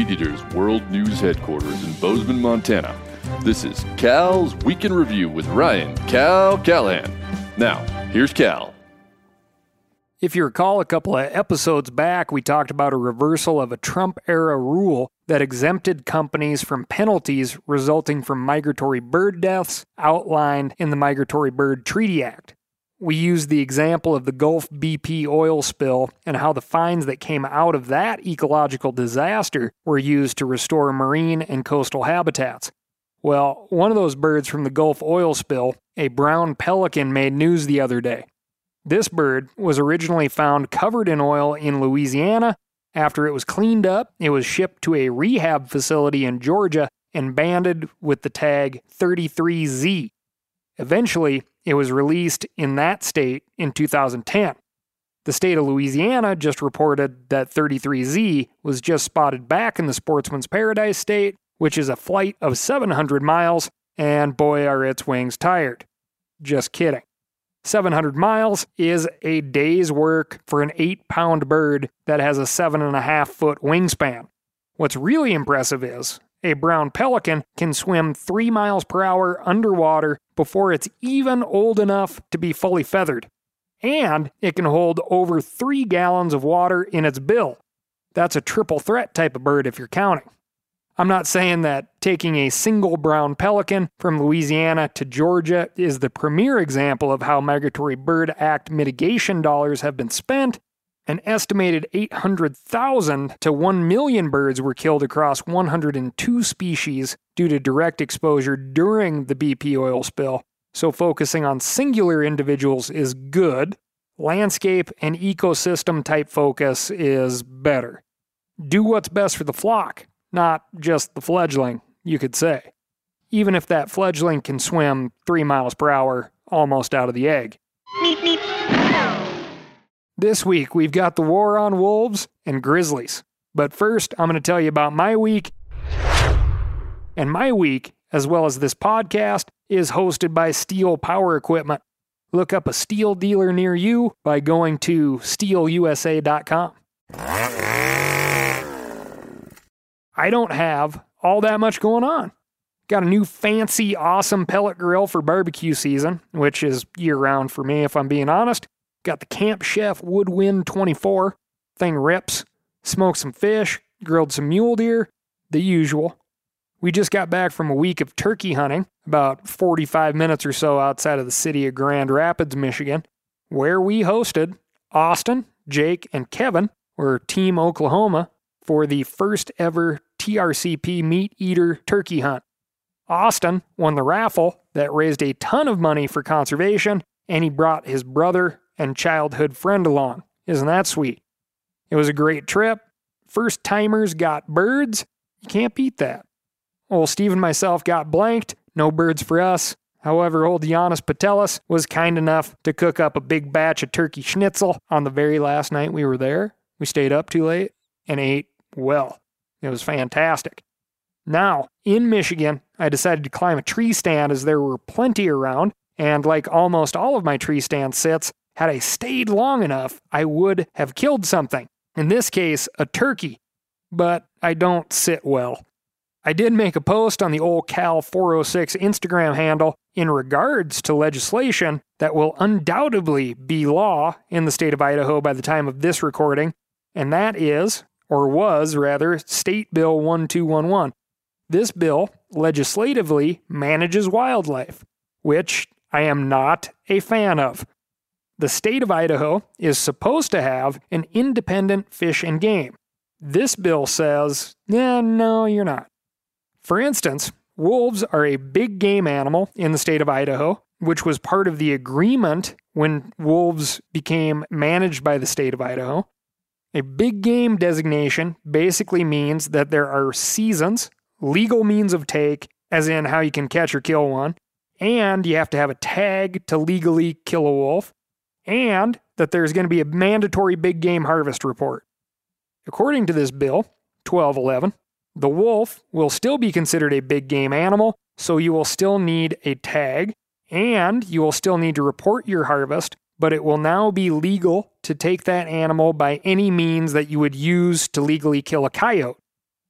Weed Eaters World News Headquarters in Bozeman, Montana. This is Cal's Week in Review with Ryan Cal Callahan. Now, here's Cal. If you recall, a couple of episodes back, we talked about a reversal of a Trump-era rule that exempted companies from penalties resulting from migratory bird deaths outlined in the Migratory Bird Treaty Act. We used the example of the Gulf BP oil spill and how the fines that came out of that ecological disaster were used to restore marine and coastal habitats. Well, one of those birds from the Gulf oil spill, a brown pelican, made news the other day. This bird was originally found covered in oil in Louisiana. After it was cleaned up, it was shipped to a rehab facility in Georgia and banded with the tag 33Z. Eventually, it was released in that state in 2010. The state of Louisiana just reported that 33Z was just spotted back in the Sportsman's Paradise state, which is a flight of 700 miles, and boy are its wings tired. Just kidding. 700 miles is a day's work for an 8-pound bird that has a 7.5-foot wingspan. What's really impressive is a brown pelican can swim 3 miles per hour underwater before it's even old enough to be fully feathered. And it can hold over 3 gallons of water in its bill. That's a triple threat type of bird if you're counting. I'm not saying that taking a single brown pelican from Louisiana to Georgia is the premier example of how Migratory Bird Act mitigation dollars have been spent. An estimated 800,000 to 1 million birds were killed across 102 species due to direct exposure during the BP oil spill, so focusing on singular individuals is good. Landscape and ecosystem type focus is better. Do what's best for the flock. Not just the fledgling, you could say. Even if that fledgling can swim 3 miles per hour almost out of the egg. This week, we've got the war on wolves and grizzlies. But first, I'm going to tell you about my week. And my week, as well as this podcast, is hosted by Steel Power Equipment. Look up a Steel dealer near you by going to steelusa.com. I don't have all that much going on. Got a new fancy, awesome pellet grill for barbecue season, which is year-round for me if I'm being honest. Got the Camp Chef Woodwind 24. Thing rips. Smoked some fish, grilled some mule deer, the usual. We just got back from a week of turkey hunting, about 45 minutes or so outside of the city of Grand Rapids, Michigan, where we hosted Austin, Jake, and Kevin, or Team Oklahoma, for the first ever TRCP Meat Eater turkey hunt. Austin won the raffle that raised a ton of money for conservation, and he brought his brother and childhood friend along. Isn't that sweet? It was a great trip. First timers got birds. You can't beat that. Old Steve and myself got blanked. No birds for us. However, old Giannis Patelis was kind enough to cook up a big batch of turkey schnitzel on the very last night we were there. We stayed up too late and ate well. It was fantastic. Now, in Michigan, I decided to climb a tree stand as there were plenty around, and like almost all of my tree stand sits, had I stayed long enough, I would have killed something. In this case, a turkey. But I don't sit well. I did make a post on the old Cal 406 Instagram handle in regards to legislation that will undoubtedly be law in the state of Idaho by the time of this recording, and that is, or was rather, State Bill 1211. This bill legislatively manages wildlife, which I am not a fan of. The state of Idaho is supposed to have an independent fish and game. This bill says, no, you're not. For instance, wolves are a big game animal in the state of Idaho, which was part of the agreement when wolves became managed by the state of Idaho. A big game designation basically means that there are seasons, legal means of take, as in how you can catch or kill one, and you have to have a tag to legally kill a wolf, and that there's going to be a mandatory big game harvest report. According to this bill, 1211, the wolf will still be considered a big game animal, so you will still need a tag, and you will still need to report your harvest, but it will now be legal to take that animal by any means that you would use to legally kill a coyote,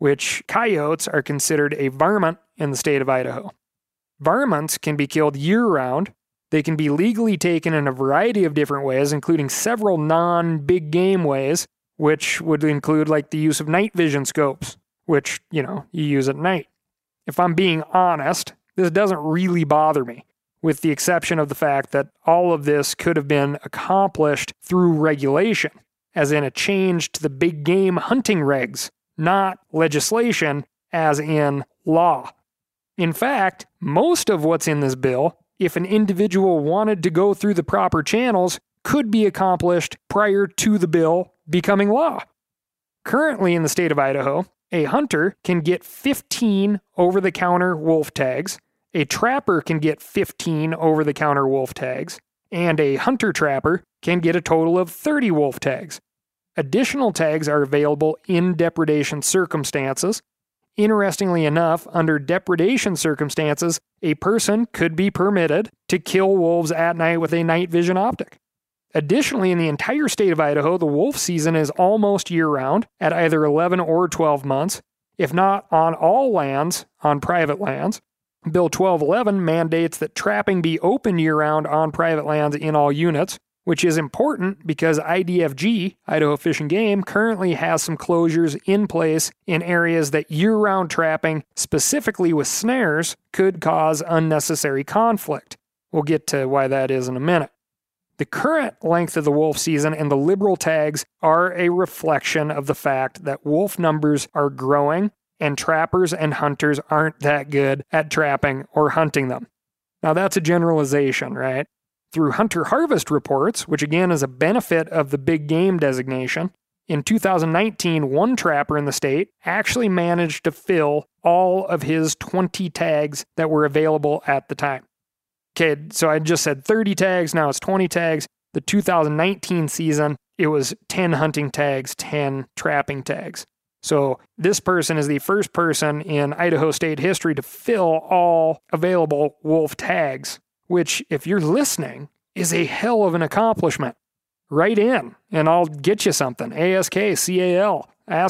which coyotes are considered a varmint in the state of Idaho. Varmints can be killed year-round. They can be legally taken in a variety of different ways, including several non-big game ways, which would include like the use of night vision scopes, which, you use at night. If I'm being honest, this doesn't really bother me, with the exception of the fact that all of this could have been accomplished through regulation, as in a change to the big game hunting regs, not legislation, as in law. In fact, most of what's in this bill, if an individual wanted to go through the proper channels, could be accomplished prior to the bill becoming law. Currently in the state of Idaho, a hunter can get 15 over-the-counter wolf tags, a trapper can get 15 over-the-counter wolf tags, and a hunter-trapper can get a total of 30 wolf tags. Additional tags are available in depredation circumstances. Interestingly enough, under depredation circumstances, a person could be permitted to kill wolves at night with a night vision optic. Additionally, in the entire state of Idaho, the wolf season is almost year-round at either 11 or 12 months, if not on all lands, on private lands. Bill 1211 mandates that trapping be open year-round on private lands in all units, which is important because IDFG, Idaho Fish and Game, currently has some closures in place in areas that year-round trapping, specifically with snares, could cause unnecessary conflict. We'll get to why that is in a minute. The current length of the wolf season and the liberal tags are a reflection of the fact that wolf numbers are growing and trappers and hunters aren't that good at trapping or hunting them. Now that's a generalization, right? Through hunter harvest reports, which again is a benefit of the big game designation, in 2019, one trapper in the state actually managed to fill all of his 20 tags that were available at the time. Okay, so I just said 30 tags, now it's 20 tags. The 2019 season, it was 10 hunting tags, 10 trapping tags. So this person is the first person in Idaho state history to fill all available wolf tags, which, if you're listening, is a hell of an accomplishment. Write in, and I'll get you something. ASKCAL,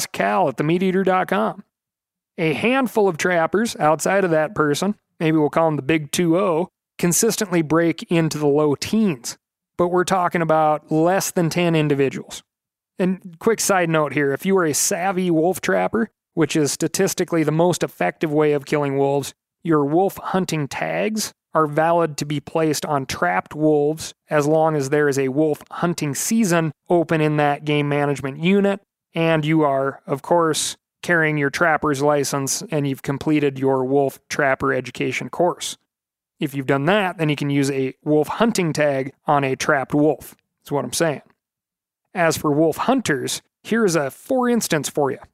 askcal@themeateater.com. A handful of trappers outside of that person, maybe we'll call them the big 2-0, consistently break into the low teens, but we're talking about less than 10 individuals. And quick side note here, if you are a savvy wolf trapper, which is statistically the most effective way of killing wolves, your wolf hunting tags are valid to be placed on trapped wolves as long as there is a wolf hunting season open in that game management unit, and you are, of course, carrying your trapper's license and you've completed your wolf trapper education course. If you've done that, then you can use a wolf hunting tag on a trapped wolf. That's what I'm saying. As for wolf hunters, here's a for instance for you.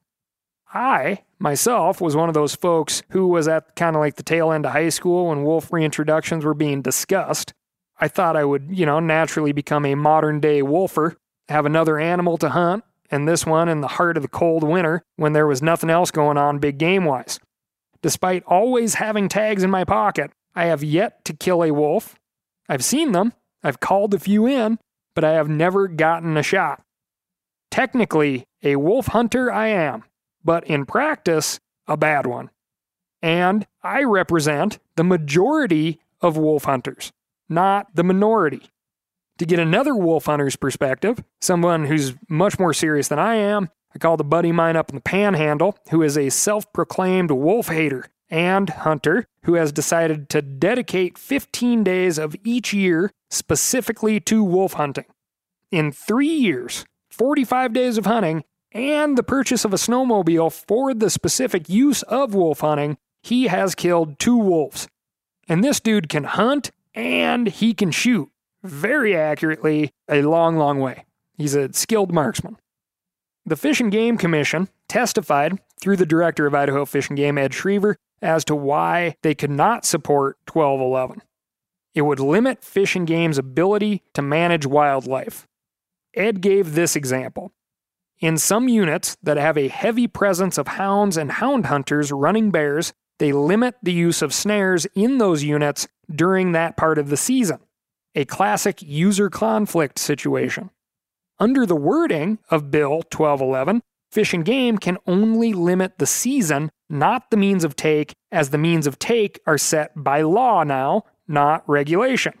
I, myself, was one of those folks who was at kind of like the tail end of high school when wolf reintroductions were being discussed. I thought I would, naturally become a modern-day wolfer, have another animal to hunt, and this one in the heart of the cold winter when there was nothing else going on big game-wise. Despite always having tags in my pocket, I have yet to kill a wolf. I've seen them, I've called a few in, but I have never gotten a shot. Technically, a wolf hunter I am, but in practice, a bad one. And I represent the majority of wolf hunters, not the minority. To get another wolf hunter's perspective, someone who's much more serious than I am, I called a buddy of mine up in the Panhandle who is a self-proclaimed wolf hater and hunter who has decided to dedicate 15 days of each year specifically to wolf hunting. In 3 years, 45 days of hunting, and the purchase of a snowmobile for the specific use of wolf hunting, he has killed 2 wolves. And this dude can hunt and he can shoot very accurately a long, long way. He's a skilled marksman. The Fish and Game Commission testified through the director of Idaho Fish and Game, Ed Schriever, as to why they could not support 1211. It would limit Fish and Game's ability to manage wildlife. Ed gave this example. In some units that have a heavy presence of hounds and hound hunters running bears, they limit the use of snares in those units during that part of the season. A classic user conflict situation. Under the wording of Bill 1211, Fish and Game can only limit the season, not the means of take, as the means of take are set by law now, not regulation.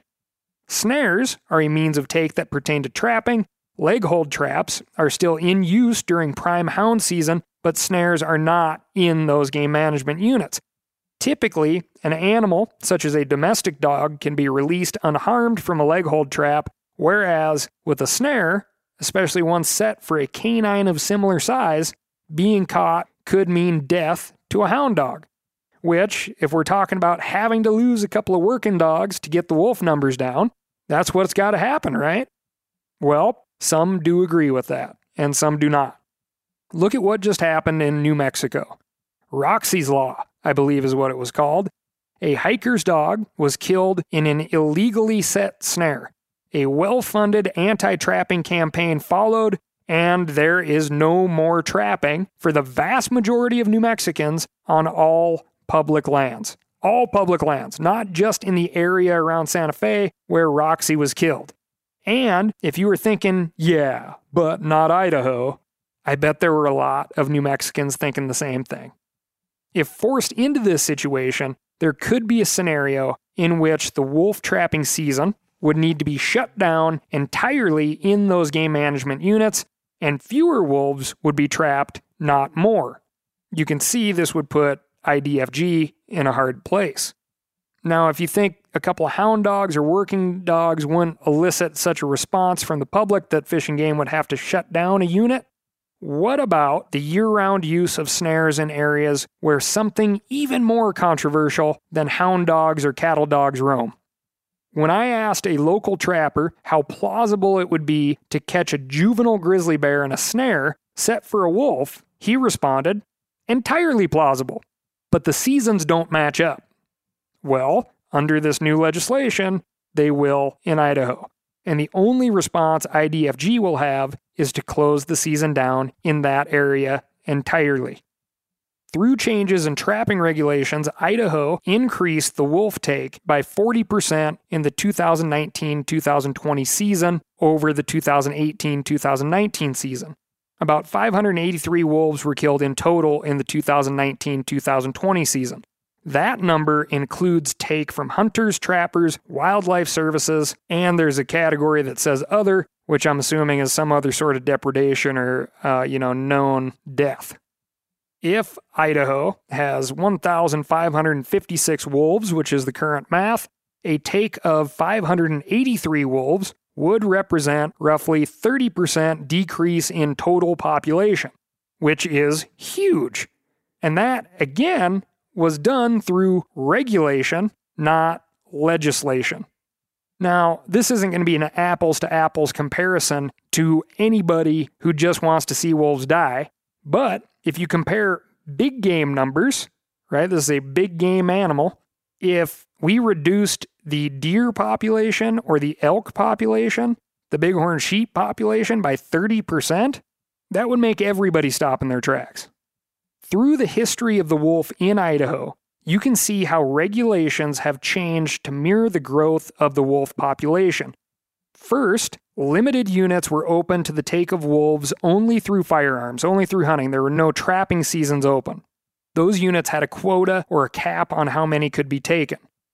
Snares are a means of take that pertain to trapping. Leg hold traps are still in use during prime hound season, but snares are not in those game management units. Typically, an animal, such as a domestic dog, can be released unharmed from a leg hold trap, whereas with a snare, especially one set for a canine of similar size, being caught could mean death to a hound dog. Which, if we're talking about having to lose a couple of working dogs to get the wolf numbers down, that's what's got to happen, right? Well, some do agree with that, and some do not. Look at what just happened in New Mexico. Roxy's Law, I believe is what it was called. A hiker's dog was killed in an illegally set snare. A well-funded anti-trapping campaign followed, and there is no more trapping for the vast majority of New Mexicans on all public lands. All public lands, not just in the area around Santa Fe where Roxy was killed. And if you were thinking, yeah, but not Idaho, I bet there were a lot of New Mexicans thinking the same thing. If forced into this situation, there could be a scenario in which the wolf trapping season would need to be shut down entirely in those game management units, and fewer wolves would be trapped, not more. You can see this would put IDFG in a hard place. Now, if you think a couple of hound dogs or working dogs wouldn't elicit such a response from the public that Fish and Game would have to shut down a unit, what about the year-round use of snares in areas where something even more controversial than hound dogs or cattle dogs roam? When I asked a local trapper how plausible it would be to catch a juvenile grizzly bear in a snare set for a wolf, he responded, entirely plausible, but the seasons don't match up. Well, under this new legislation, they will in Idaho. And the only response IDFG will have is to close the season down in that area entirely. Through changes in trapping regulations, Idaho increased the wolf take by 40% in the 2019-2020 season over the 2018-2019 season. About 583 wolves were killed in total in the 2019-2020 season. That number includes take from hunters, trappers, wildlife services, and there's a category that says other, which I'm assuming is some other sort of depredation or, known death. If Idaho has 1,556 wolves, which is the current math, a take of 583 wolves would represent roughly 30% decrease in total population, which is huge. And that, again, was done through regulation, not legislation. Now, this isn't going to be an apples-to-apples comparison to anybody who just wants to see wolves die, but if you compare big game numbers, right, this is a big game animal, if we reduced the deer population or the elk population, the bighorn sheep population by 30%, that would make everybody stop in their tracks. Through the history of the wolf in Idaho, you can see how regulations have changed to mirror the growth of the wolf population. First, limited units were open to the take of wolves only through firearms, only through hunting. There were no trapping seasons open. Those units had a quota or a cap on how many could be taken.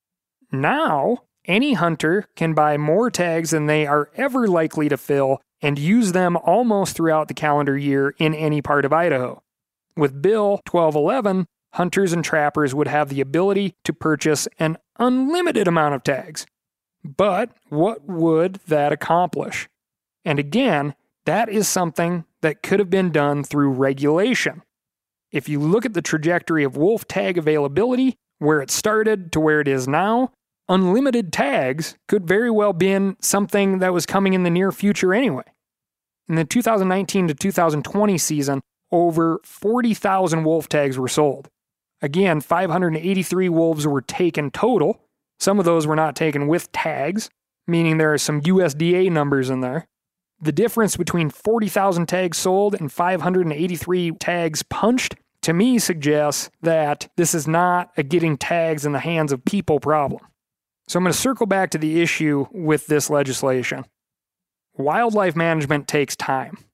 Now, any hunter can buy more tags than they are ever likely to fill and use them almost throughout the calendar year in any part of Idaho. With Bill 1211, hunters and trappers would have the ability to purchase an unlimited amount of tags. But what would that accomplish? And again, that is something that could have been done through regulation. If you look at the trajectory of wolf tag availability, where it started to where it is now, unlimited tags could very well be something that was coming in the near future anyway. In the 2019 to 2020 season, over 40,000 wolf tags were sold. Again, 583 wolves were taken total. Some of those were not taken with tags, meaning there are some USDA numbers in there. The difference between 40,000 tags sold and 583 tags punched, to me, suggests that this is not a getting tags in the hands of people problem. So I'm going to circle back to the issue with this legislation. Wildlife management takes time.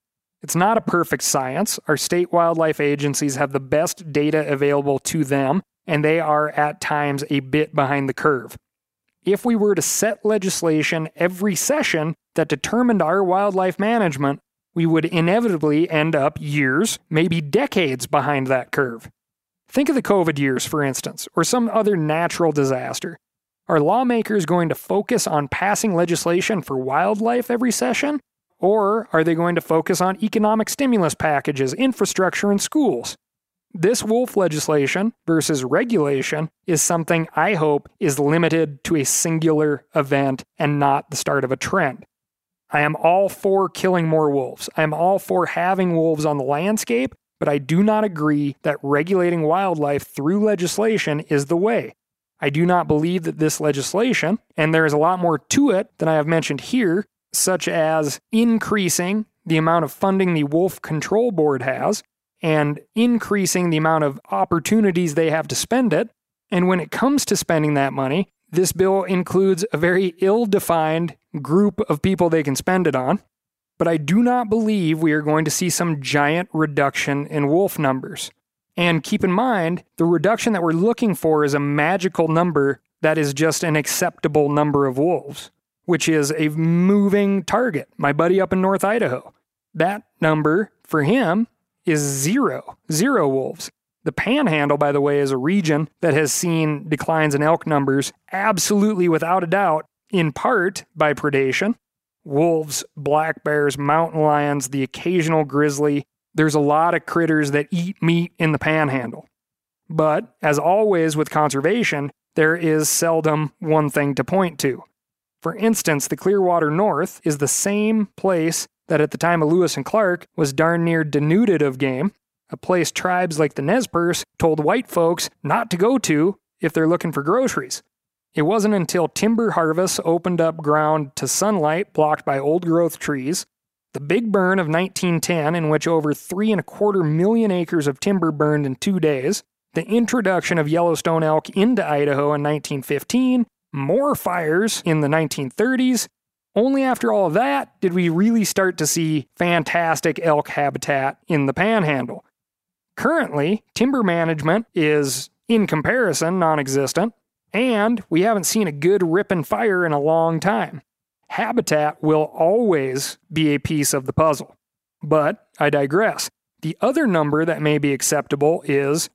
It's not a perfect science. Our state wildlife agencies have the best data available to them, and they are at times a bit behind the curve. If we were to set legislation every session that determined our wildlife management, we would inevitably end up years, maybe decades behind that curve. Think of the COVID years, for instance, or some other natural disaster. Are lawmakers going to focus on passing legislation for wildlife every session? Or are they going to focus on economic stimulus packages, infrastructure, and schools? This wolf legislation versus regulation is something I hope is limited to a singular event and not the start of a trend. I am all for killing more wolves. I am all for having wolves on the landscape, but I do not agree that regulating wildlife through legislation is the way. I do not believe that this legislation, and there is a lot more to it than I have mentioned here, such as increasing the amount of funding the Wolf Control Board has, and increasing the amount of opportunities they have to spend it. And when it comes to spending that money, this bill includes a very ill-defined group of people they can spend it on. But I do not believe we are going to see some giant reduction in wolf numbers. And keep in mind, the reduction that we're looking for is a magical number that is just an acceptable number of wolves, which is a moving target. My buddy up in North Idaho, that number for him is zero wolves. The Panhandle, by the way, is a region that has seen declines in elk numbers, absolutely without a doubt, in part by predation. Wolves, black bears, mountain lions, the occasional grizzly. There's a lot of critters that eat meat in the Panhandle. But, as always with conservation, there is seldom one thing to point to. For instance, the Clearwater North is the same place that at the time of Lewis and Clark was darn near denuded of game, a place tribes like the Nez Perce told white folks not to go to if they're looking for groceries. It wasn't until timber harvests opened up ground to sunlight blocked by old-growth trees, the Big Burn of 1910, in which over 3.25 million acres of timber burned in 2 days, the introduction of Yellowstone elk into Idaho in 1915, more fires in the 1930s. Only after all of that did we really start to see fantastic elk habitat in the Panhandle. Currently, timber management is, in comparison, non-existent, and we haven't seen a good rip and fire in a long time. Habitat will always be a piece of the puzzle. But I digress. The other number that may be acceptable is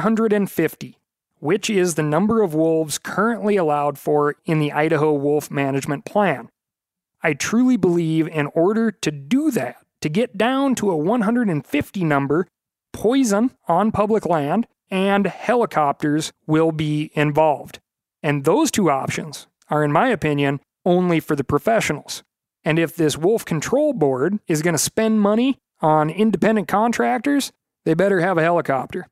150, which is the number of wolves currently allowed for in the Idaho Wolf Management Plan. I truly believe in order to do that, to get down to a 150 number, poison on public land and helicopters will be involved. And those two options are, in my opinion, only for the professionals. And if this Wolf Control Board is going to spend money on independent contractors, they better have a helicopter.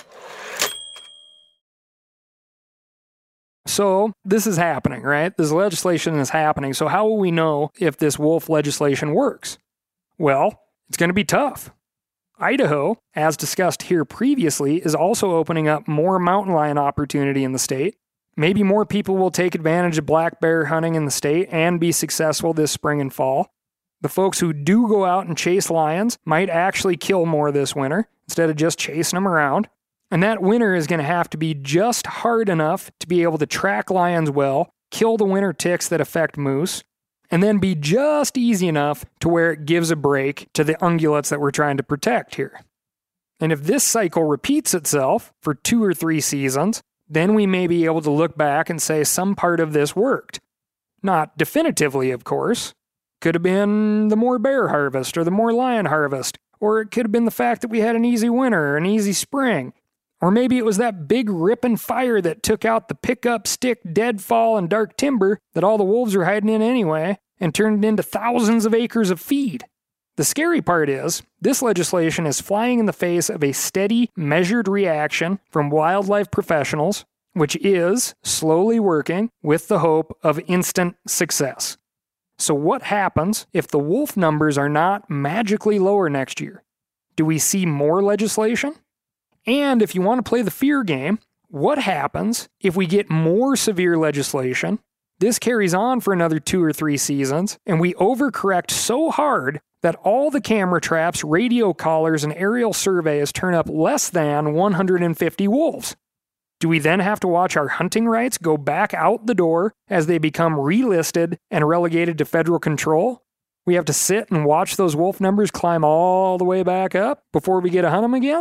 So this is happening, right? This legislation is happening. So how will we know if this wolf legislation works? Well, it's going to be tough. Idaho, as discussed here previously, is also opening up more mountain lion opportunity in the state. Maybe more people will take advantage of black bear hunting in the state and be successful this spring and fall. The folks who do go out and chase lions might actually kill more this winter instead of just chasing them around. And that winter is going to have to be just hard enough to be able to track lions well, kill the winter ticks that affect moose, and then be just easy enough to where it gives a break to the ungulates that we're trying to protect here. And if this cycle repeats itself for 2 or 3 seasons, then we may be able to look back and say some part of this worked. Not definitively, of course. Could have been the more bear harvest or the more lion harvest, or it could have been the fact that we had an easy winter or an easy spring. Or maybe it was that big ripping fire that took out the pickup, stick, deadfall, and dark timber that all the wolves were hiding in anyway and turned it into thousands of acres of feed. The scary part is, this legislation is flying in the face of a steady, measured reaction from wildlife professionals, which is slowly working with the hope of instant success. So what happens if the wolf numbers are not magically lower next year? Do we see more legislation? And if you want to play the fear game, what happens if we get more severe legislation This carries on for another 2 or 3 seasons, and we overcorrect so hard that all the camera traps, radio collars, and aerial surveys turn up less than 150 wolves. Do we then have to watch our hunting rights go back out the door as they become relisted and relegated to federal control? We have to sit and watch those wolf numbers climb all the way back up before we get to hunt them again?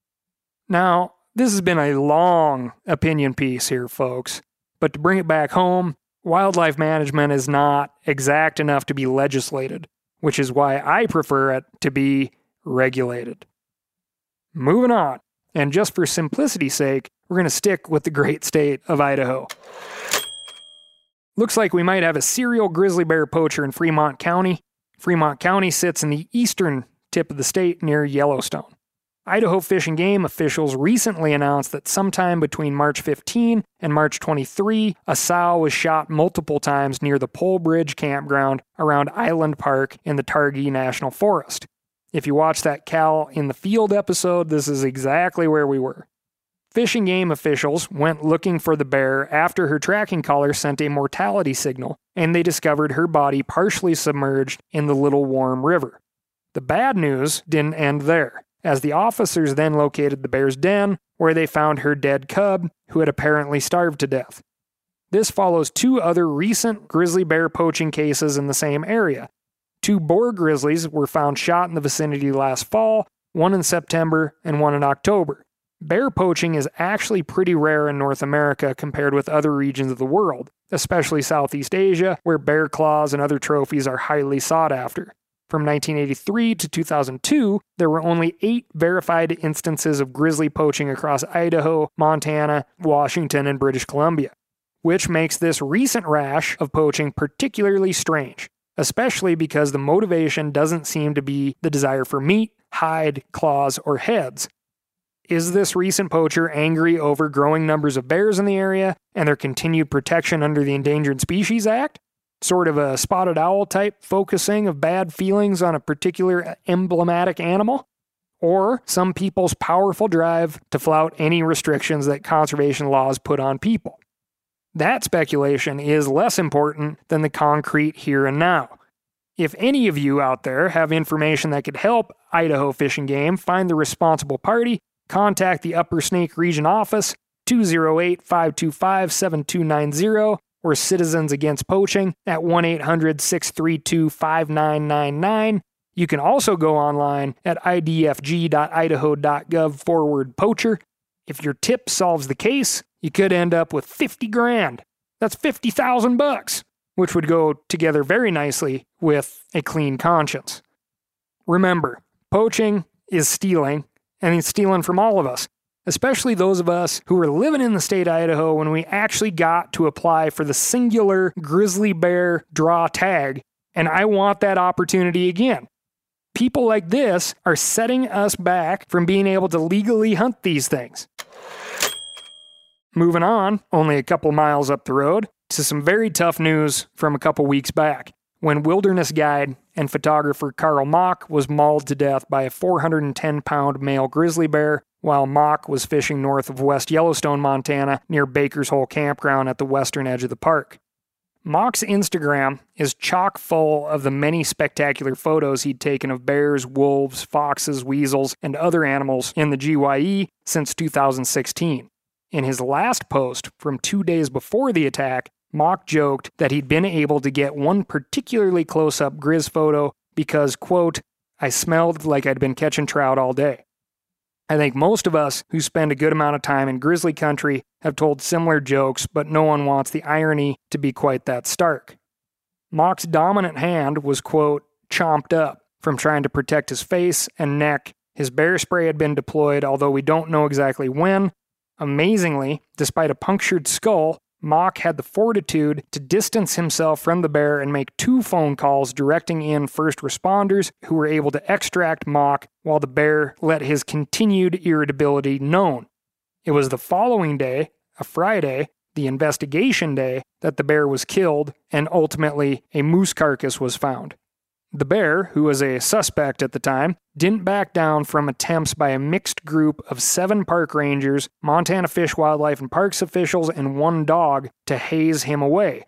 Now, this has been a long opinion piece here, folks, but to bring it back home, wildlife management is not exact enough to be legislated, which is why I prefer it to be regulated. Moving on, and just for simplicity's sake, we're going to stick with the great state of Idaho. Looks like we might have a serial grizzly bear poacher in Fremont County. Fremont County sits in the eastern tip of the state near Yellowstone. Idaho Fish and Game officials recently announced that sometime between March 15 and March 23, a sow was shot multiple times near the Pole Bridge campground around Island Park in the Targhee National Forest. If you watch that Cal in the Field episode, this is exactly where we were. Fish and Game officials went looking for the bear after her tracking collar sent a mortality signal, and they discovered her body partially submerged in the Little Warm River. The bad news didn't end there, as the officers then located the bear's den, where they found her dead cub, who had apparently starved to death. This follows 2 other recent grizzly bear poaching cases in the same area. 2 boar grizzlies were found shot in the vicinity last fall, one in September and one in October. Bear poaching is actually pretty rare in North America compared with other regions of the world, especially Southeast Asia, where bear claws and other trophies are highly sought after. From 1983 to 2002, there were only 8 verified instances of grizzly poaching across Idaho, Montana, Washington, and British Columbia, which makes this recent rash of poaching particularly strange, especially because the motivation doesn't seem to be the desire for meat, hide, claws, or heads. Is this recent poacher angry over growing numbers of bears in the area and their continued protection under the Endangered Species Act? Sort of a spotted owl type focusing of bad feelings on a particular emblematic animal? Or some people's powerful drive to flout any restrictions that conservation laws put on people? That speculation is less important than the concrete here and now. If any of you out there have information that could help Idaho Fish and Game find the responsible party, contact the Upper Snake Region Office, 208-525-7290, or Citizens Against Poaching at 1-800-632-5999. You can also go online at idfg.idaho.gov/poacher. If your tip solves the case, you could end up with $50,000. That's $50,000, which would go together very nicely with a clean conscience. Remember, poaching is stealing, and it's stealing from all of us, especially those of us who were living in the state of Idaho when we actually got to apply for the singular grizzly bear draw tag, and I want that opportunity again. People like this are setting us back from being able to legally hunt these things. Moving on, only a couple miles up the road, to some very tough news from a couple weeks back, when wilderness guide and photographer Carl Mock was mauled to death by a 410-pound male grizzly bear while Mock was fishing north of West Yellowstone, Montana, near Baker's Hole Campground at the western edge of the park. Mock's Instagram is chock full of the many spectacular photos he'd taken of bears, wolves, foxes, weasels, and other animals in the GYE since 2016. In his last post from 2 days before the attack, Mock joked that he'd been able to get one particularly close-up grizz photo because, quote, I smelled like I'd been catching trout all day. I think most of us who spend a good amount of time in grizzly country have told similar jokes, but no one wants the irony to be quite that stark. Mock's dominant hand was, quote, chomped up from trying to protect his face and neck. His bear spray had been deployed, although we don't know exactly when. Amazingly, despite a punctured skull, Mock had the fortitude to distance himself from the bear and make 2 phone calls directing in first responders who were able to extract Mock while the bear let his continued irritability known. It was the following day, a Friday, the investigation day, that the bear was killed and ultimately a moose carcass was found. The bear, who was a suspect at the time, didn't back down from attempts by a mixed group of 7 park rangers, Montana Fish, Wildlife, and Parks officials, and 1 dog to haze him away.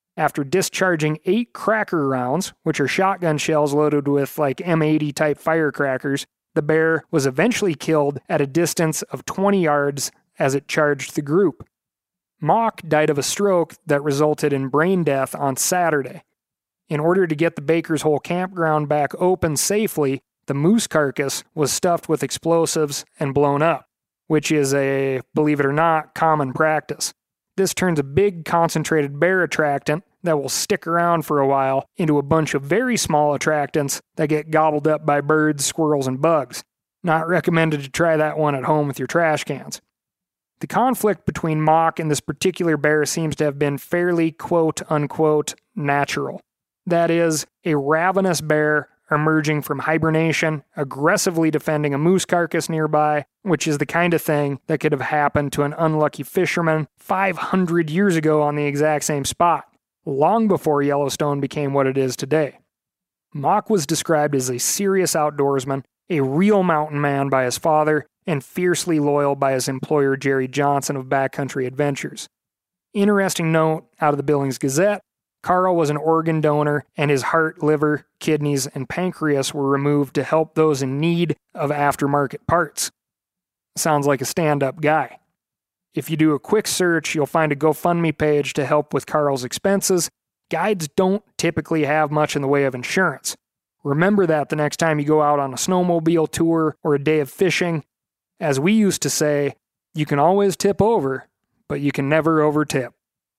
After discharging 8 cracker rounds, which are shotgun shells loaded with like M80 type firecrackers, the bear was eventually killed at a distance of 20 yards as it charged the group. Mock died of a stroke that resulted in brain death on Saturday. In order to get the Baker's Hole campground back open safely, the moose carcass was stuffed with explosives and blown up, which is a, believe it or not, common practice. This turns a big concentrated bear attractant that will stick around for a while into a bunch of very small attractants that get gobbled up by birds, squirrels, and bugs. Not recommended to try that one at home with your trash cans. The conflict between Mock and this particular bear seems to have been fairly quote-unquote natural. That is, a ravenous bear emerging from hibernation, aggressively defending a moose carcass nearby, which is the kind of thing that could have happened to an unlucky fisherman 500 years ago on the exact same spot, long before Yellowstone became what it is today. Mock was described as a serious outdoorsman, a real mountain man by his father, and fiercely loyal by his employer Jerry Johnson of Backcountry Adventures. Interesting note out of the Billings Gazette, Carl was an organ donor, and his heart, liver, kidneys, and pancreas were removed to help those in need of aftermarket parts. Sounds like a stand-up guy. If you do a quick search, you'll find a GoFundMe page to help with Carl's expenses. Guides don't typically have much in the way of insurance. Remember that the next time you go out on a snowmobile tour or a day of fishing. As we used to say, you can always tip over, but you can never over-tip.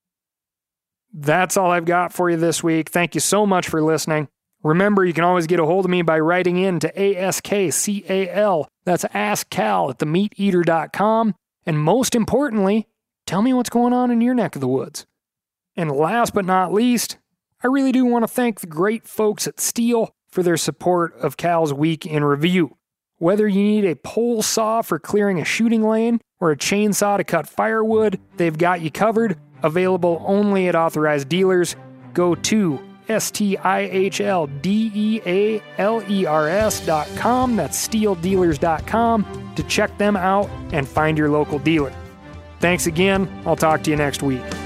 That's all I've got for you this week. Thank you so much for listening. Remember, you can always get a hold of me by writing in to ASKCAL. That's askcal@themeateater.com. And most importantly, tell me what's going on in your neck of the woods. And last but not least, I really do want to thank the great folks at Stihl for their support of Cal's Week in Review. Whether you need a pole saw for clearing a shooting lane or a chainsaw to cut firewood, they've got you covered. Available only at authorized dealers. Go to STIHLDEALERS.com, that's StihlDealers.com, to check them out and find your local dealer. Thanks again. I'll talk to you next week.